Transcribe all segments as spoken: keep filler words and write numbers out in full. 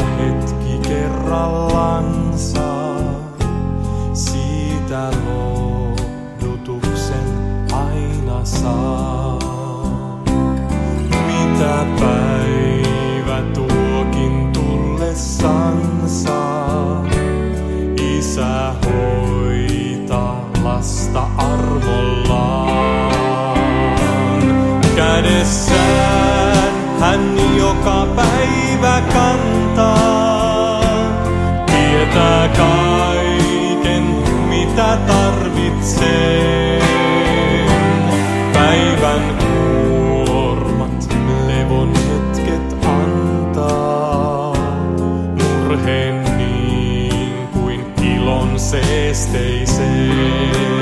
hetki kerrallansa, siitä lohdutuksen aina saa. Mitä päivä tuokin tullessansa, Isä hoitaa lasta armollaan. Kädessään hän joka päivä kantaa, tietää kaiken mitä tarvitsee. Päivän kuormat levon hetket antaa, murheen niin kuin ilon seesteiseen.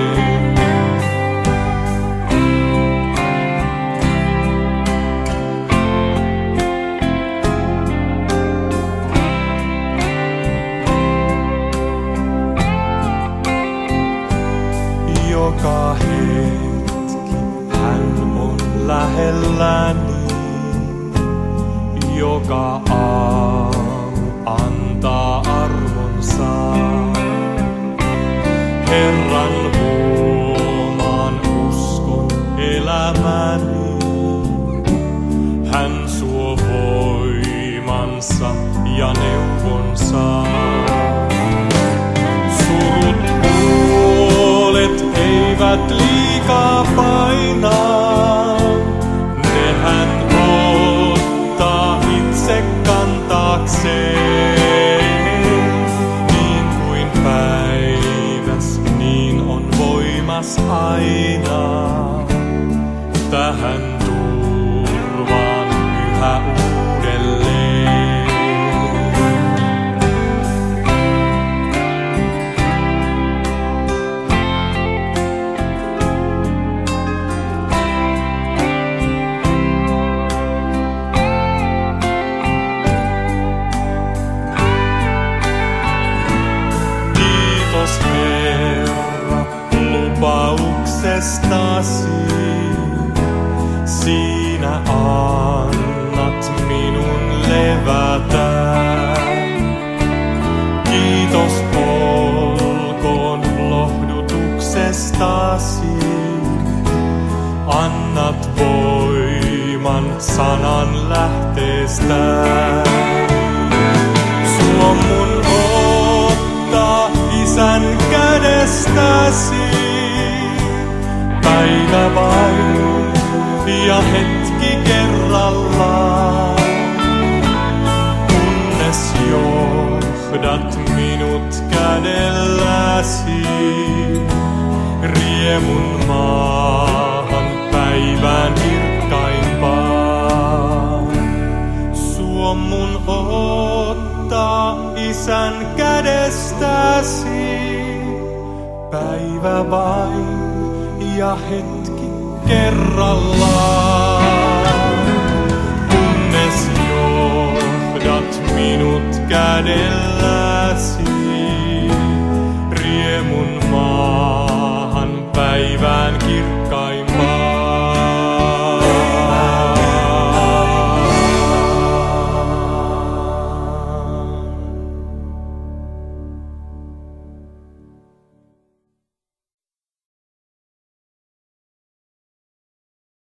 Joka hetki hän on lähelläni, joka aamu antaa armonsa. Herran huomaan uskon elämäni, hän suo voimansa ja neuvonsa. Surut puolet eivät liikaa painaa, ne hän ottaa itse kantaakseen. Niin kuin päiväs, niin on voimas aina, tähän turvaan yhä uudelleen. Herra, lupauksestasi, sinä annat minun levätä. Kiitos olkoon lohdutuksestasi, annat voiman sanan lähteestä. Suo mun ottaa Isän kädestäsi, päivä vain ja hetki kerrallaan, kunnes johdat minut kädelläsi riemun maahan päivään kirkkaimpaan. Suo mun ottaa Isän kädestäsi, päivä vain ja hetki kerrallaan, kunnes johdat minut kädelläsi